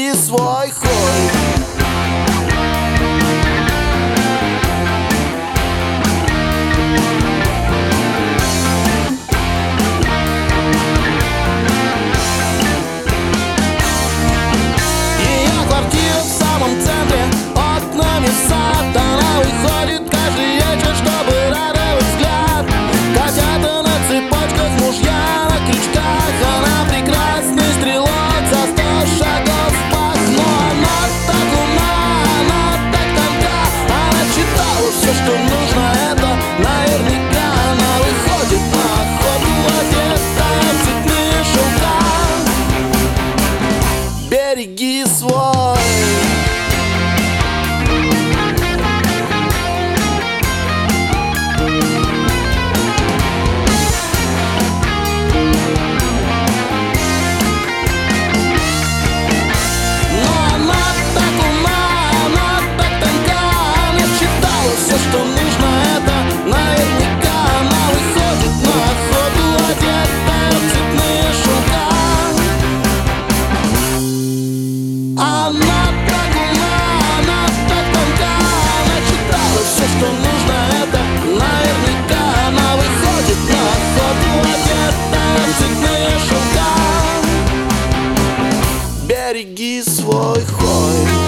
береги свой хой. Ее квартира в самом центре, окнами в сад. Она выходит каждый вечер, чтобы радовать взгляд. Котята на цепочках, мужья на крючках. Она прекрасный стрелок за 100 шагов в пах. Но она так умна, она так тонка. Она читала все, что нужно, это наверняка. Она выходит на охоту, одетая в цветные шелка. Береги свой. Все, что нужно, это наверняка. Она выходит на охоту, одетая в цветные шелка. Она так умна, она так тонка. Она читала все, что нужно, это наверняка. Она выходит на охоту, одетая в цветные шелка. Береги свой хой.